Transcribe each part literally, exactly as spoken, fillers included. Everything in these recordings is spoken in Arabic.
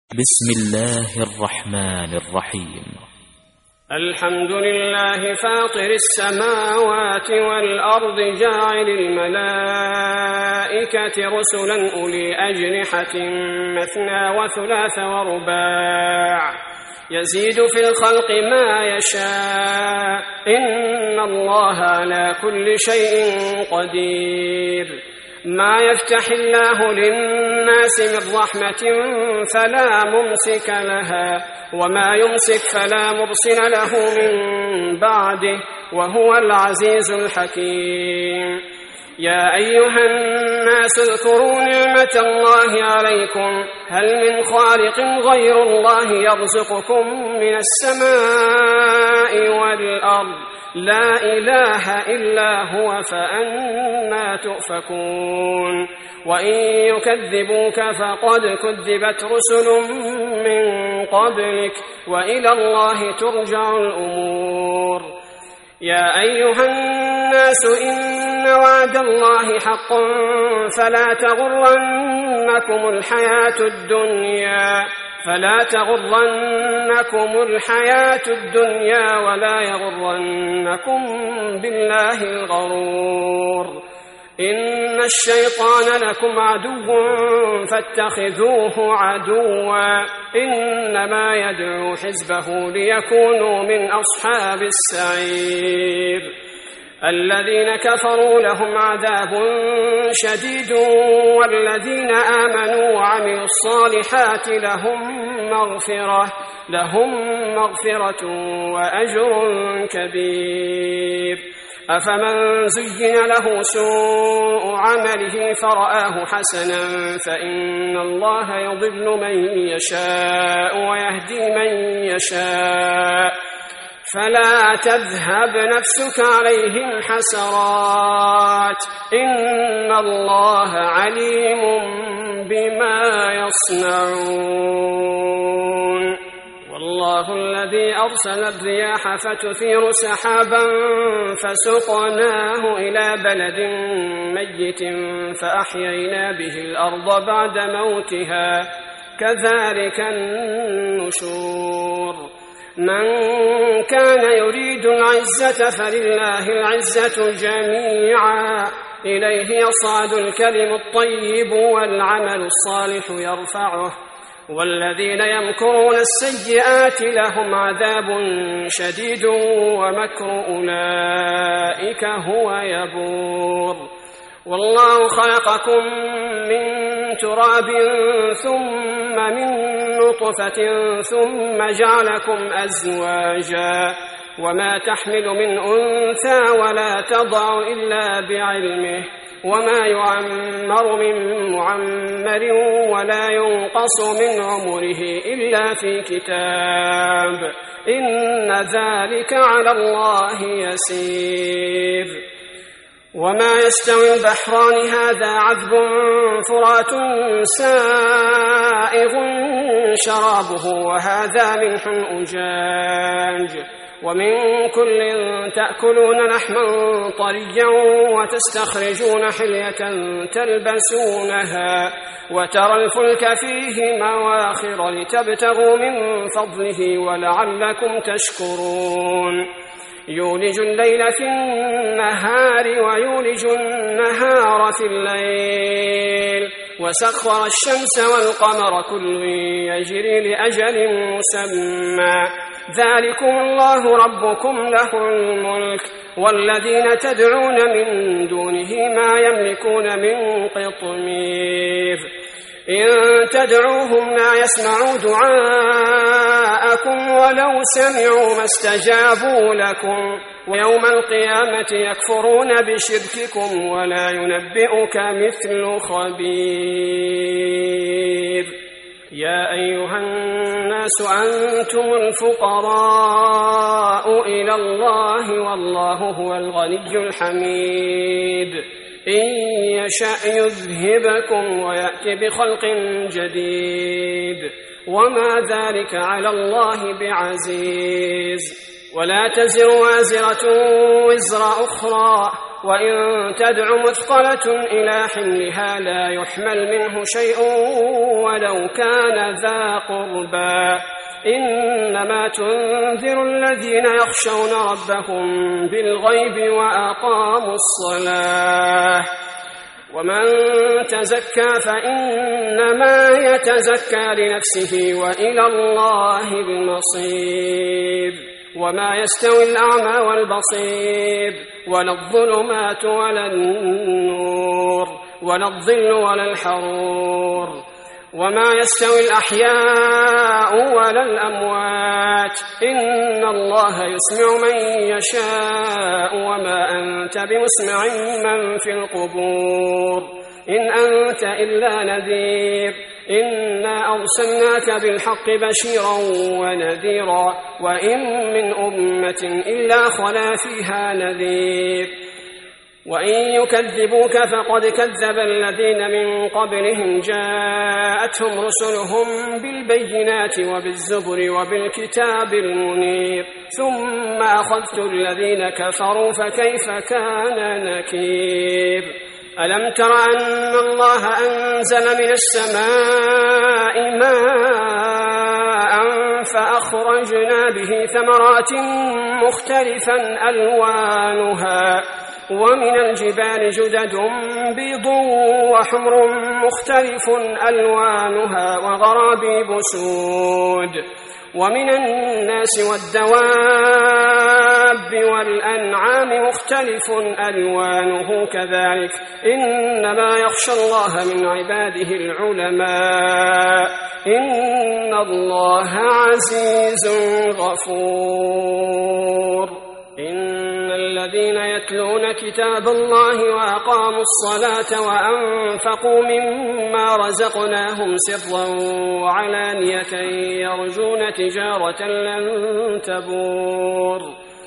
بسم الله الرحمن الرحيم. الحمد لله فاطر السماوات والأرض جاعل الملائكة رسلا أولي أجنحة مثنى وثلاث ورباع يزيد في الخلق ما يشاء إن الله على كل شيء قدير. ما يفتح الله للناس من رحمة فلا ممسك لها وما يمسك فلا مرسل له من بعده وهو العزيز الحكيم. يا أيها الناس اذكروا نعمة الله عليكم هل من خالق غير الله يرزقكم من السماء والأرض لا إله إلا هو فأنى تؤفكون. وإن يكذبوك فقد كذبت رسل من قبلك وإلى الله ترجع الأمور. يا أيها الناس إن وعد الله حق فلا تغرنكم الحياة الدنيا فلا تغرنكم الحياة الدنيا ولا يغرنكم بالله الغرور. إن الشيطان لكم عدو فاتخذوه عدوا إنما يدعو حزبه ليكونوا من أصحاب السعير. الذين كفروا لهم عذاب شديد والذين آمنوا وعملوا الصالحات لهم مغفرة لهم مغفرة وأجر كبير. أفمن زين له سوء عمله فرآه حسنا فإن الله يضل من يشاء ويهدي من يشاء فلا تذهب نفسك عليهم حسرات إن الله عليم بما يصنعون. والله الذي أرسل الرياح فتثير سحابا فسقناه إلى بلد ميت فأحيينا به الأرض بعد موتها كذلك النشور. من كان يريد العزة فلله العزة جميعا إليه يصعد الكلم الطيب والعمل الصالح يرفعه والذين يمكرون السيئات لهم عذاب شديد ومكر أولئك هو يبور. والله خلقكم من تراب ثم من نطفة ثم جعلكم أزواجا وما تحمل من أنثى ولا تضع إلا بعلمه وما يعمر من معمر ولا ينقص من عمره إلا في كتاب إن ذلك على الله يسير. وما يستوي البحران هذا عذب فرات سائغ شرابه وهذا ملح أجاج ومن كل تأكلون لحما طريا وتستخرجون حلية تلبسونها وترى الفلك فيه مواخر لتبتغوا من فضله ولعلكم تشكرون. يولج الليل في النهار ويولج النهار في الليل وسخر الشمس والقمر كل يجري لأجل مسمى ذلكم الله ربكم له الملك والذين تدعون من دونه ما يملكون من قطمير. إن تدعوهم لا يسمعوا دعاءكم ولو سمعوا ما استجابوا لكم ويوم القيامة يكفرون بشرككم ولا ينبئك مثل خبير. يا أيها الناس أنتم الفقراء إلى الله والله هو الغني الحميد. إن يشأ يذهبكم ويأتي بخلق جديد وما ذلك على الله بعزيز. ولا تزر وازرة وزر أخرى وإن تدع مثقلة إلى حملها لا يحمل منه شيء ولو كان ذا قربى إنما تنذر الذين يخشون ربهم بالغيب وأقاموا الصلاة ومن تزكى فإنما يتزكى لنفسه وإلى الله المصير وما يستوي الأعمى والبصير ولا الظلمات ولا النور ولا الظل ولا الحرور وما يستوي الأحياء ولا الأموات إن الله يسمع من يشاء وما أنت بمسمع من في القبور إن أنت إلا نذير إنا أرسلناك بالحق بشيرا ونذيرا وإن من أمة إلا خلا فيها نذير وإن يكذبوك فقد كذب الذين من قبلهم جاءتهم رسلهم بالبينات وبالزبر وبالكتاب المنير ثم أخذت الذين كفروا فكيف كان نكير ألم تر أن الله أنزل من السماء ماء فأخرجنا به ثمرات مختلفا ألوانها ومن الجبال جدد بيض وحمر مختلف ألوانها وغرابيب سود ومن الناس والدواب والأنعام مختلف ألوانه كذلك إنما يخشى الله من عباده العلماء إن الله عزيز غفور إن الذين يتلون كتاب الله وأقاموا الصلاة وأنفقوا مما رزقناهم سرا وعلانية يرجون تجارة لن تبور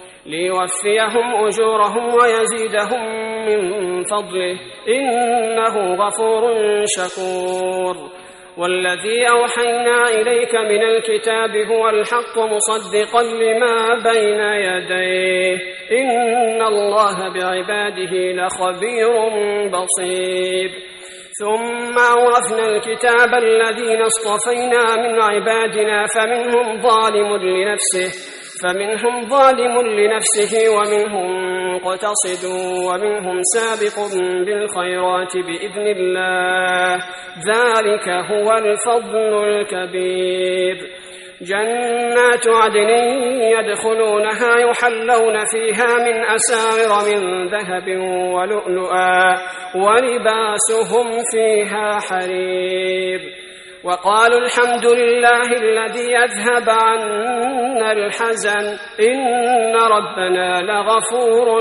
ليوفيهم أجورهم ويزيدهم من فضله إنه غفور شكور والذي أوحينا إليك من الكتاب هو الحق مصدقا لما بين يديه إن الله بعباده لخبير بصير ثم أورثنا الكتاب الذين اصطفينا من عبادنا فمنهم ظالم لنفسه فمنهم ظالم لنفسه ومنهم مقتصد ومنهم سابق بالخيرات بإذن الله ذلك هو الفضل الكبير جنات عدن يدخلونها يحلون فيها من أساور من ذهب ولؤلؤا ولباسهم فيها حرير وقالوا الحمد لله الذي أذهب عنا الحزن إن ربنا لغفور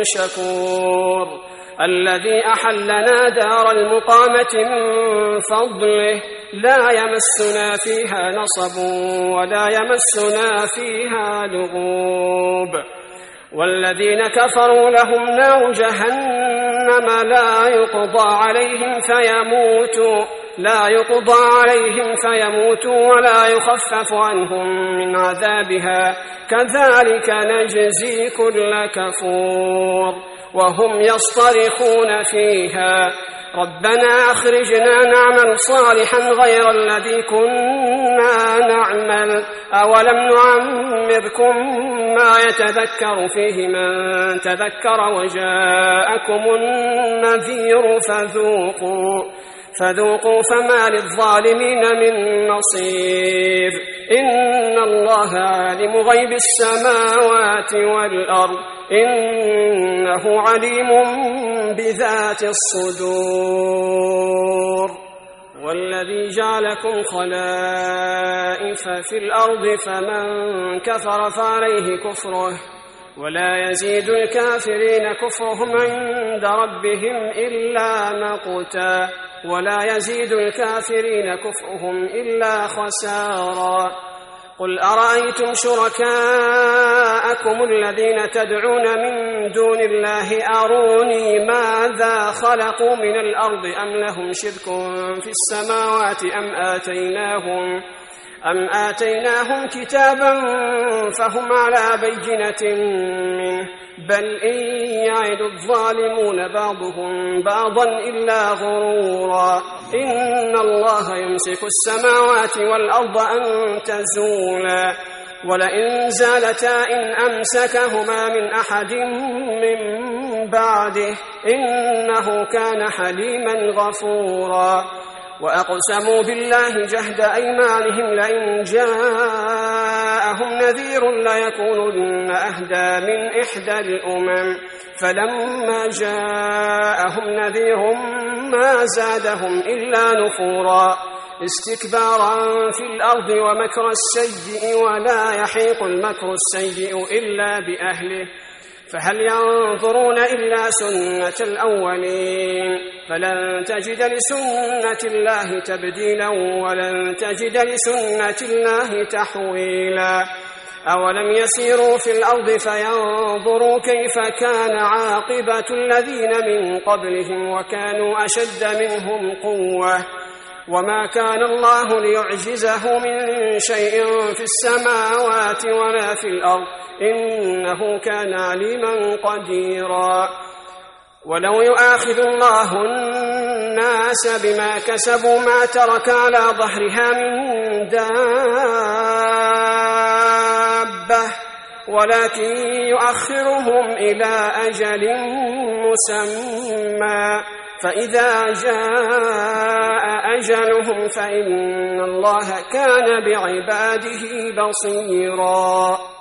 شكور الذي أحلنا دار المقامة من فضله لا يمسنا فيها نصب ولا يمسنا فيها لغوب والذين كفروا لهم نار جهنم لا يقضى عليهم فيموتوا لا يقضى عليهم فيموتوا ولا يخفف عنهم من عذابها كذلك نجزي كل كفور وهم يصطرخون فيها ربنا أخرجنا نعمل صالحا غير الذي كنا نعمل أولم نعمركم ما يتذكر فيه من تذكر وجاءكم النذير فذوقوا فذوقوا فما للظالمين من نصير إن الله عالم غيب السماوات والأرض إنه عليم بذات الصدور والذي جعلكم خلائف في الأرض فمن كفر فعليه كفره ولا يزيد الكافرين كفرهم عند ربهم إلا مقتا ولا يزيد الكافرين كفرهم إلا خسارا قل أرأيتم شركاءكم الذين تدعون من دون الله أروني ماذا خلقوا من الأرض أم لهم شرك في السماوات أم آتيناهم أم آتيناهم كتابا فهم على بينة منه بل إن يعد الظالمون بعضهم بعضا إلا غرورا إن الله يمسك السماوات والأرض أن تزولا ولئن زالتا إن أمسكهما من أحد من بعده إنه كان حليما غفورا وأقسموا بالله جهد أيمانهم لئن جاءهم نذير ليكونن أهدى من إحدى الأمم فلما جاءهم نذير ما زادهم إلا نفورا استكبارا في الأرض ومكر السيء ولا يحيق المكر السيء إلا بأهله فهل ينظرون إلا سنة الأولين فلن تجد لسنة الله تبديلا ولن تجد لسنة الله تحويلا أولم يسيروا في الأرض فينظروا كيف كان عاقبة الذين من قبلهم وكانوا أشد منهم قوة وما كان الله ليعجزه من شيء في السماوات ولا في الأرض إنه كان عليما قديرا ولو يؤاخذ الله الناس بما كسبوا ما ترك على ظهرها من دابة ولكن يؤخرهم إلى أجل مسمى فإذا جاء أجلهم فإن الله كان بعباده بصيرا.